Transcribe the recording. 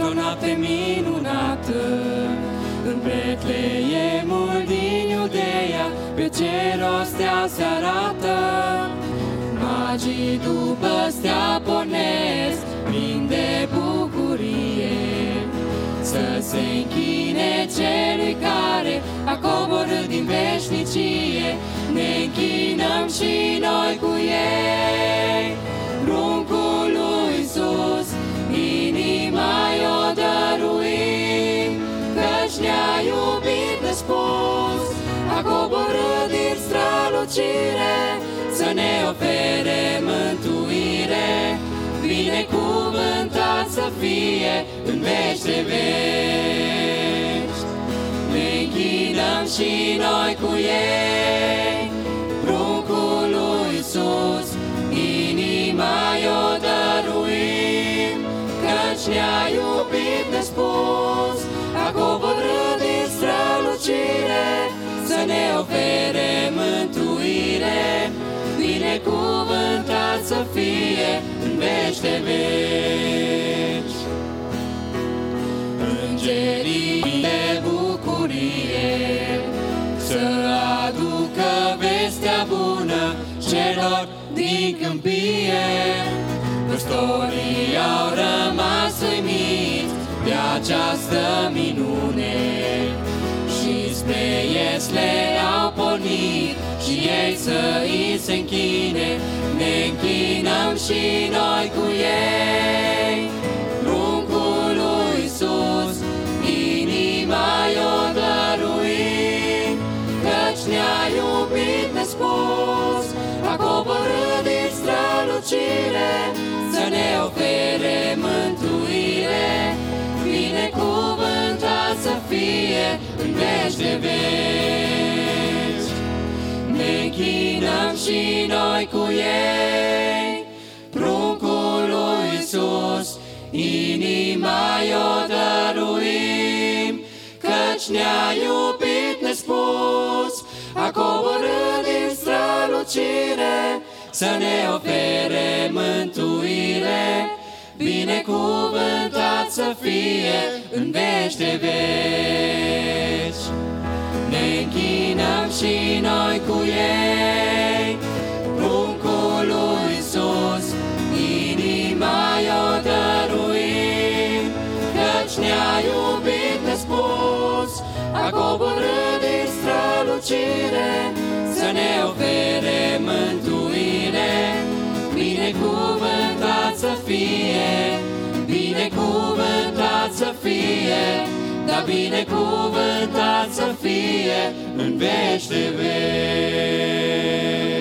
într-o noapte minunată, în Betleemul din Iudeea, pe cer o stea se arată. Magii după stea pornesc, plini de bucurie, să se închine celui care a coborât din veșnicie. Ne închinăm și noi cu ei, pruncul lui Iisus, inima i-o dăruim, căci ne-a iubit nespus, a coborât din strălucire, să ne ofere mântuire. Binecuvântat să fie în veci de veci. Ne închinăm și noi cu ei, pruncul lui Iisus, inima i-o dăruim, căci ne-a iubit nespus, a coborât din strălucire, să ne ofere mântuire. Binecuvântat să fie în veci de veci. Îngerii de bucurie să aducă vestea bună celor din câmpie. Păstorii au rămas uimiți de această minune și spre Iesle au pornit și ei să îi se închine. Ne închinăm și noi cu ei, pruncul lui Iisus, inima i-o dăruim, căci ne-a iubit nespus, a coborât din strălucire, să ne ofere mântuire. Binecuvântat să fie în veci de veci. Ne închinăm și noi cu ei, pruncul lui Iisus, inima i-o dăruim, căci ne-a iubit nespus, a coborât din strălucire, să ne ofere mântuire. Binecuvântat să fie în veci de veci. Ne închinăm și noi cu ei, pruncul lui Iisus, inima i-o dăruim, căci ne-a iubit nespus, a coborât din strălucire, să ne ofere mântuire. Binecuvântat să fie, binecuvântat să fie, dar binecuvântat să fie în veci de veci.